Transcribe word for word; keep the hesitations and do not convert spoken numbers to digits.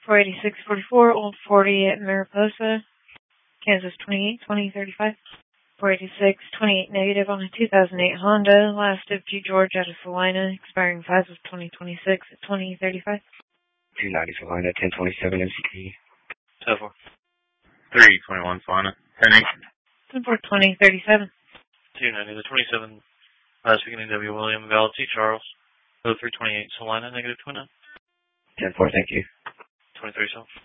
four eighty-six forty-four, Old forty at Mariposa, Kansas twenty-eight twenty thirty-five. four eighty-six twenty-eight negative on a two thousand eight Honda, last of G. George out of Salina, expiring five of twenty twenty-six at twenty thirty-five. two ninety Salina, ten twenty-seven M C P. ten four. three twenty-one Salina, ten eight. ten four twenty thirty-seven. two ninety, the twenty-seven, last beginning W. William, Val T. Charles, oh three twenty-eight Salina, negative twenty-nine. ten four, thank you. twenty-three South.